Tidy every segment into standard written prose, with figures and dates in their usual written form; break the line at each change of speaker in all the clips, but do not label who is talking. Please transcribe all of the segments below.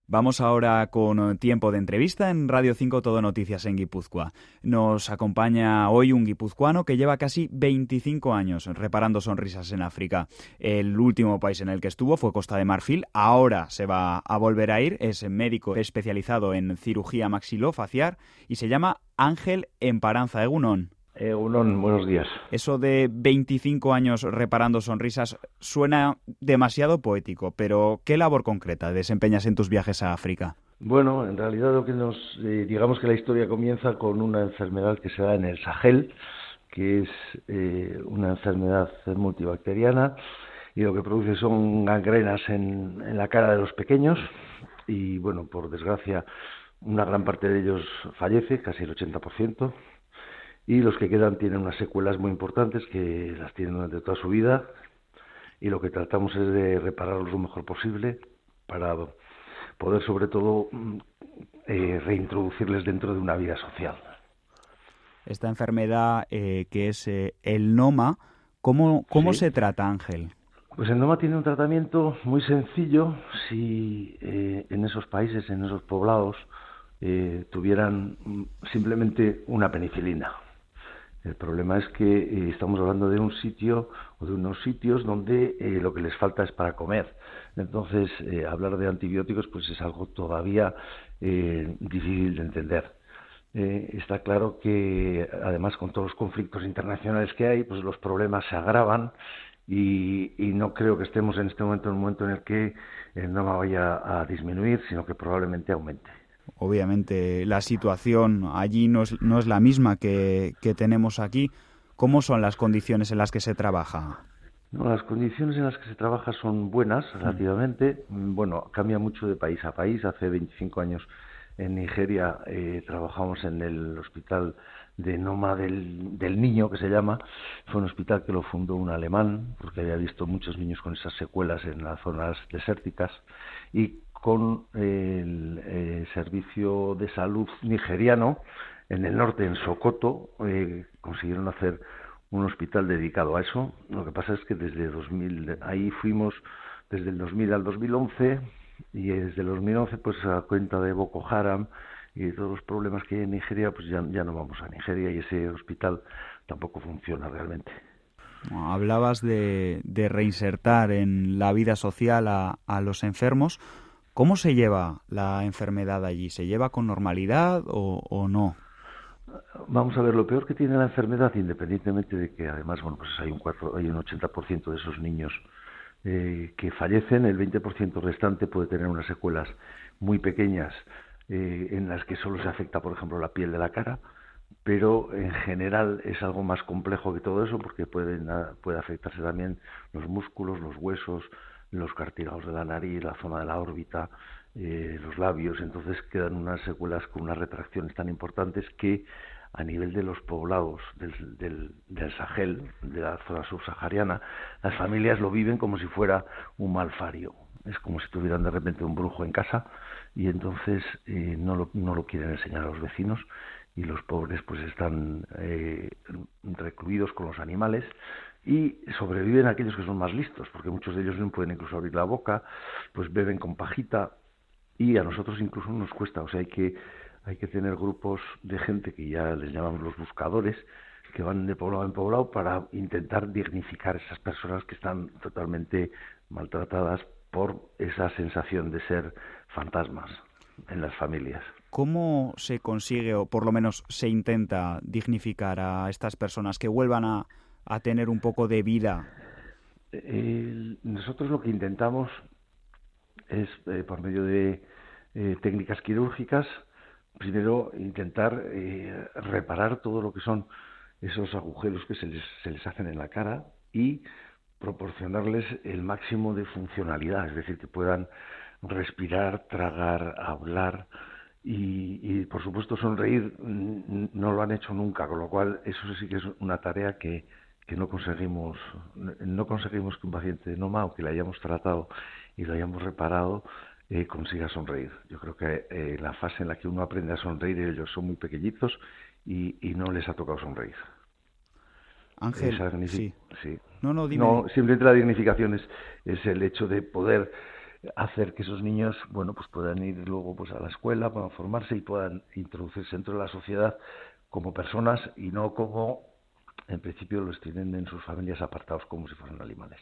Vamos ahora con tiempo de entrevista en Radio 5 Todo Noticias en Guipúzcoa. Nos acompaña hoy un guipuzcoano que lleva casi 25 años reparando sonrisas en África. El último país en el que estuvo fue Costa de Marfil, ahora se va a volver a ir, es médico especializado en cirugía maxilofacial y se llama Ángel Emparanza. Egunon.
Egunon, buenos días.
Eso de 25 años reparando sonrisas suena demasiado poético, pero ¿qué labor concreta desempeñas en tus viajes a África?
Bueno, en realidad lo que digamos que la historia comienza con una enfermedad que se da en el Sahel, que es una enfermedad multibacteriana y lo que produce son gangrenas en la cara de los pequeños y bueno, por desgracia, una gran parte de ellos fallece, casi el 80%. Y los que quedan tienen unas secuelas muy importantes que las tienen durante toda su vida y lo que tratamos es de repararlos lo mejor posible para poder sobre todo reintroducirles dentro de una vida social.
Esta enfermedad que es el NOMA, ¿cómo
¿Sí?
se trata, Ángel?
Pues el NOMA tiene un tratamiento muy sencillo si en esos países, en esos poblados, tuvieran simplemente una penicilina. El problema es que estamos hablando de un sitio o de unos sitios donde lo que les falta es para comer. Entonces, hablar de antibióticos pues es algo todavía difícil de entender. Está claro que, además, con todos los conflictos internacionales que hay, pues los problemas se agravan y no creo que estemos en este momento en un momento en el que no vaya a disminuir, sino que probablemente aumente.
Obviamente la situación allí no es la misma que tenemos aquí. ¿Cómo son las condiciones en las que se trabaja?
No, las condiciones en las que se trabaja son buenas relativamente. Bueno, cambia mucho de país a país. Hace 25 años en Nigeria trabajamos en el hospital de Noma del Niño, que se llama. Fue un hospital que lo fundó un alemán, porque había visto muchos niños con esas secuelas en las zonas desérticas. Y con el servicio de salud nigeriano, en el norte, en Sokoto, consiguieron hacer un hospital dedicado a eso. Lo que pasa es que desde 2000, ahí fuimos desde el 2000 al 2011 y desde el 2011 pues a cuenta de Boko Haram y todos los problemas que hay en Nigeria, pues ya no vamos a Nigeria y ese hospital tampoco funciona realmente.
Hablabas de reinsertar en la vida social a los enfermos. ¿Cómo se lleva la enfermedad allí? ¿Se lleva con normalidad o no?
Vamos a ver, lo peor que tiene la enfermedad, independientemente de que además, bueno, pues hay un 80% de esos niños que fallecen, el 20% restante puede tener unas secuelas muy pequeñas en las que solo se afecta, por ejemplo, la piel de la cara, pero en general es algo más complejo que todo eso porque puede afectarse también los músculos, los huesos, los cartílagos de la nariz, la zona de la órbita, los labios. Entonces quedan unas secuelas con unas retracciones tan importantes que a nivel de los poblados del Sahel, de la zona subsahariana, las familias lo viven como si fuera un malfario. Es como si tuvieran de repente un brujo en casa y entonces no lo quieren enseñar a los vecinos y los pobres pues están recluidos con los animales y sobreviven aquellos que son más listos, porque muchos de ellos no pueden incluso abrir la boca, pues beben con pajita y a nosotros incluso nos cuesta, o sea, hay que tener grupos de gente que ya les llamamos los buscadores, que van de poblado en poblado para intentar dignificar a esas personas que están totalmente maltratadas por esa sensación de ser fantasmas en las familias.
¿Cómo se consigue, o por lo menos se intenta, dignificar a estas personas que vuelvan a tener un poco de vida?
Nosotros lo que intentamos es, por medio de técnicas quirúrgicas, primero intentar reparar todo lo que son esos agujeros que se les hacen en la cara y proporcionarles el máximo de funcionalidad, es decir, que puedan respirar, tragar, hablar y por supuesto sonreír. No lo han hecho nunca, con lo cual eso sí que es una tarea que no conseguimos que un paciente de NOMA o que le hayamos tratado y lo hayamos reparado consiga sonreír. Yo creo que la fase en la que uno aprende a sonreír, ellos son muy pequeñitos y no les ha tocado sonreír.
Ángel, sí.
Sí.
No, dime.
No, simplemente la dignificación es el hecho de poder hacer que esos niños, bueno, pues puedan ir luego pues a la escuela, puedan formarse y puedan introducirse dentro de la sociedad como personas y no como, en principio, los tienen en sus familias apartados como si fueran animales.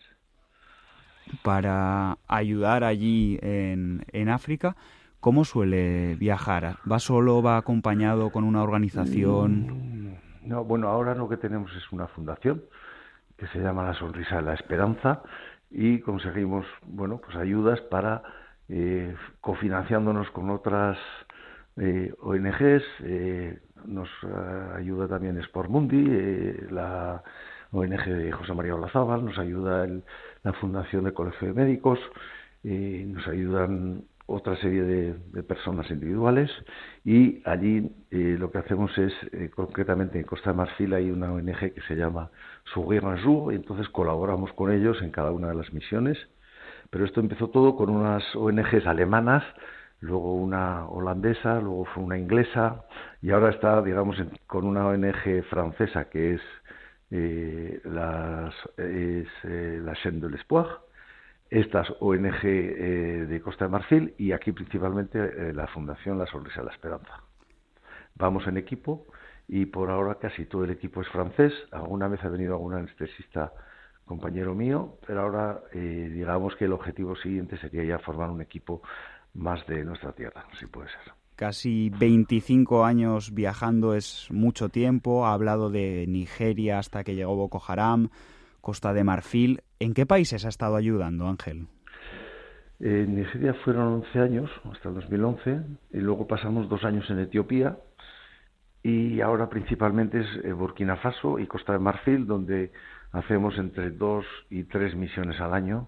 Para ayudar allí en África, ¿cómo suele viajar? ¿Va solo, va acompañado con una organización?
No, bueno, ahora lo que tenemos es una fundación que se llama La Sonrisa de la Esperanza y conseguimos, bueno, pues ayudas para cofinanciándonos con otras ONGs. Nos ayuda también Sport Mundi, la ONG de José María Olazábal, nos ayuda la Fundación del Colegio de Médicos, nos ayudan otra serie de personas individuales y allí lo que hacemos es, concretamente en Costa de Marfil hay una ONG que se llama Sourire un jour y entonces colaboramos con ellos en cada una de las misiones, pero esto empezó todo con unas ONGs alemanas, luego una holandesa, luego fue una inglesa y ahora está, digamos, con una ONG francesa que es la Chaîne de l'Espoir, estas ONG de Costa de Marfil y aquí principalmente la Fundación La Sonrisa de la Esperanza. Vamos en equipo y por ahora casi todo el equipo es francés. Alguna vez ha venido algún anestesista compañero mío, pero ahora digamos que el objetivo siguiente sería ya formar un equipo más de nuestra tierra, si puede ser.
Casi 25 años viajando es mucho tiempo. Ha hablado de Nigeria hasta que llegó Boko Haram, Costa de Marfil. ¿En qué países ha estado ayudando, Ángel?
En Nigeria fueron 11 años, hasta el 2011, y luego pasamos 2 años en Etiopía, y ahora principalmente es Burkina Faso y Costa de Marfil, donde hacemos entre 2 y 3 misiones al año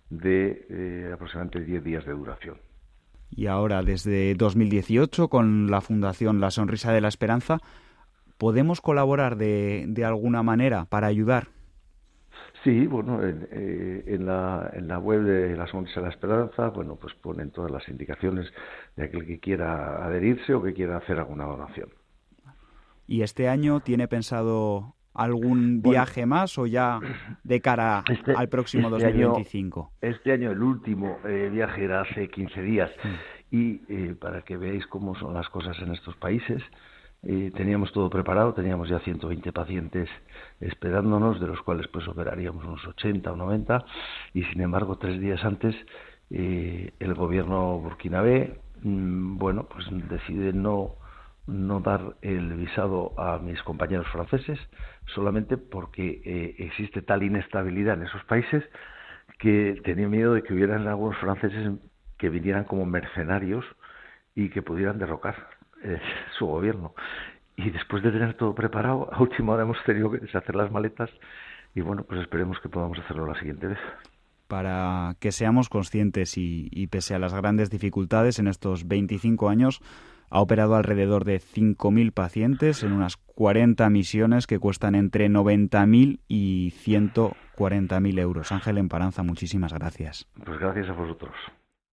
de aproximadamente 10 días de duración.
Y ahora, desde 2018, con la Fundación La Sonrisa de la Esperanza, ¿podemos colaborar de alguna manera para ayudar?
Sí, bueno, en la web de La Sonrisa de la Esperanza, bueno, pues ponen todas las indicaciones de aquel que quiera adherirse o que quiera hacer alguna donación.
¿Y este año tiene pensado algún viaje más o ya de cara al próximo 2025?
Este año el último viaje era hace 15 días y para que veáis cómo son las cosas en estos países, teníamos todo preparado, teníamos ya 120 pacientes esperándonos, de los cuales pues operaríamos unos 80 o 90 y sin embargo 3 días antes el gobierno burkinabé, bueno, pues decide no dar el visado a mis compañeros franceses, solamente porque existe tal inestabilidad en esos países que tenía miedo de que hubieran algunos franceses que vinieran como mercenarios y que pudieran derrocar su gobierno. Y después de tener todo preparado, a última hora hemos tenido que deshacer las maletas y bueno, pues esperemos que podamos hacerlo la siguiente vez.
Para que seamos conscientes y pese a las grandes dificultades en estos 25 años, ha operado alrededor de 5.000 pacientes en unas 40 misiones que cuestan entre 90.000 y 140.000 euros. Ángel Emparanza, muchísimas gracias.
Pues gracias a vosotros.